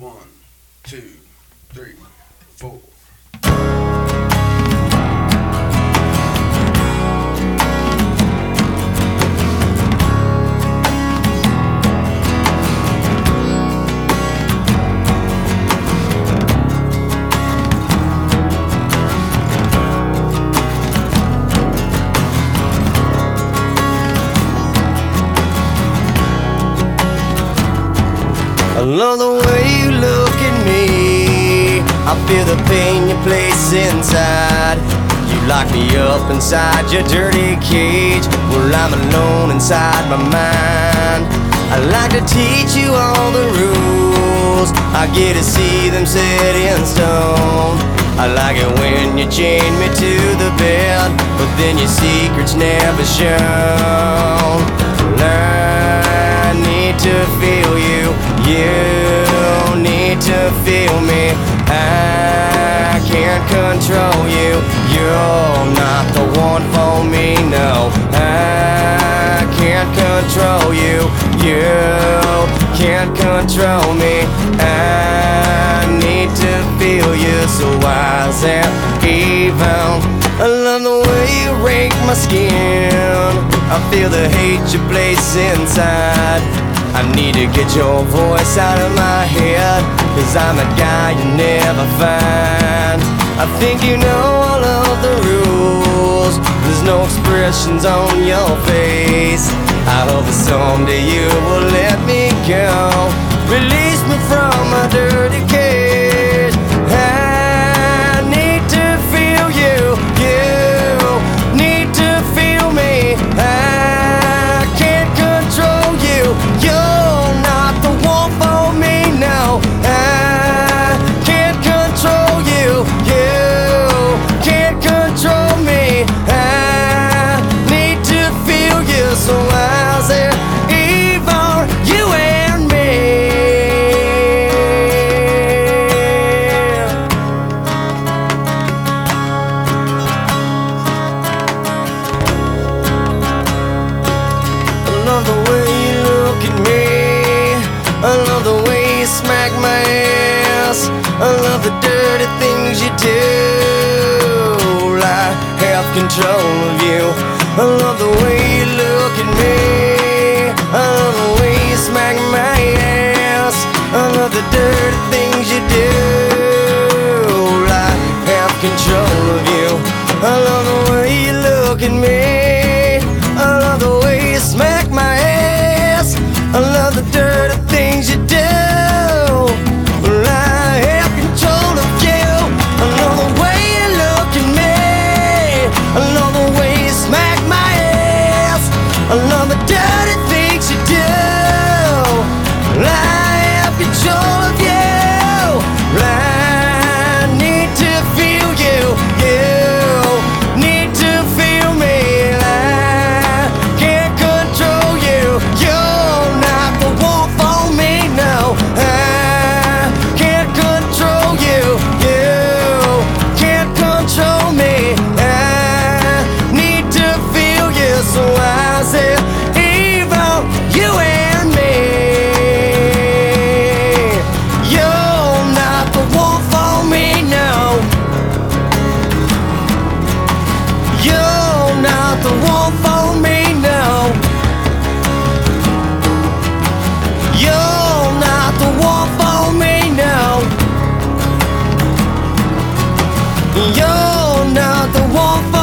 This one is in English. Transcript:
One, two, three, four. I love the way you look at me. I feel the pain you place inside. You lock me up inside your dirty cage. Well, I'm alone inside my mind. I like to teach you all the rules. I get to see them set in stone. I like it when you chain me to the bed, but then your secret's never shown. I need to feel you. You need to feel me. I can't control you. You're not the one for me, no. I can't control you. You can't control me. I need to feel you, so wise and evil. I love the way you rake my skin. I feel the hate you place inside. I need to get your voice out of my head, 'cause I'm a guy you never find. I think you know all of the rules. There's no expressions on your face. I hope that someday you will let me go. Release me from my dirty cage. I need to feel you. You need to feel me. I can't control you. You're not the one for me now. I can't control you. You can't control me. I need to feel you, so how's it even you and me? I love the way you look at me. I love the way you smack my ass. I love the dirty things you do. I have control of you. I love the way you look at me. I love the way you smack my ass. I love the dirty things you do. I have control of you. I love the way you look at me. I love the way you smack my ass. I love the dirty things you do. I have control of you. I love the way you look at me. I love the way you smack my ass. I love the dirty things you do. I have control of you. I need to feel you. You need to feel me. I can't control you. You're not the one for me, no. I can't control you. You can't control me. I need to feel you, so I say evil, you and me. You're not the one for me, no. You're not the one for me, no. You're not the one for me, no. You're not the one for